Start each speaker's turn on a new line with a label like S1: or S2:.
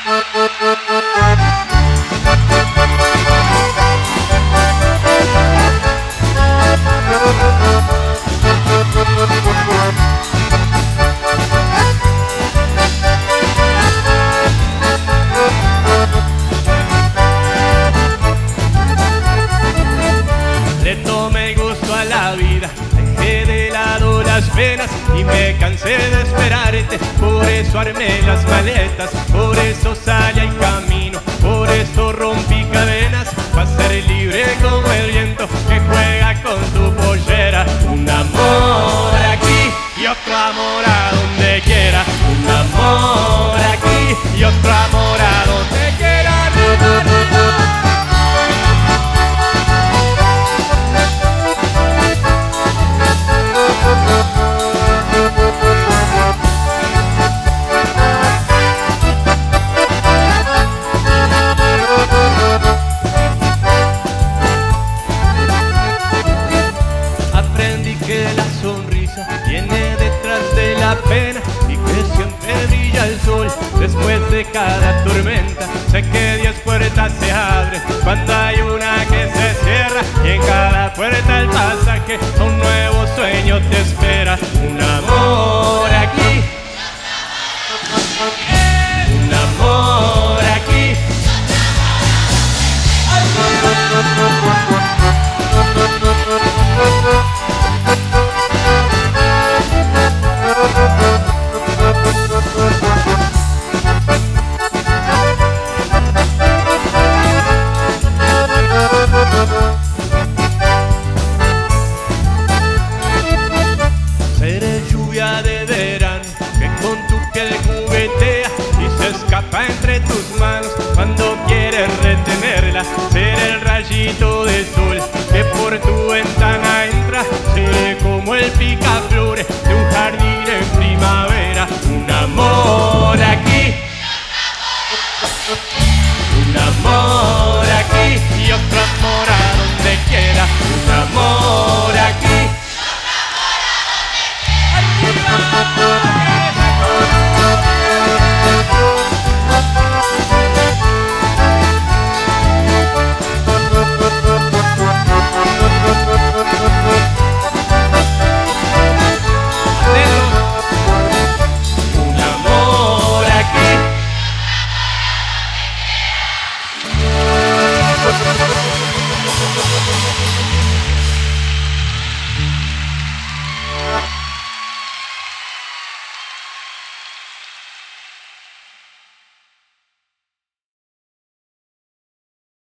S1: Le tomé gusto a la vida, dejé de lado las penas y me cansé de esperarte. Por eso armé las maletas, por eso salí al camino, por eso rompí cadenas, para ser libre como el viento que juega con tu pollera. Un amor aquí y otro amor a donde quiera. Un amor aquí y otro amor a donde quiera. Aprendí que la sonrisa viene detrás de la pena y que siempre brilla el sol después de cada tormenta. Sé que 10 puertas se abren cuando hay una que se cierra, y en cada puerta el pasaje a un nuevo sueño te espera. Un amor aquí, un amor aquí. Seré lluvia de verano que con tu piel juguetea y se escapa entre tus manos cuando quieres retenerla. Seré el rayito de sol que por tu ventana entra. Seré como el picaflores de un jardín en primavera. Un amor aquí, un amor aquí y otro amor a donde quiera. Un amor aquí.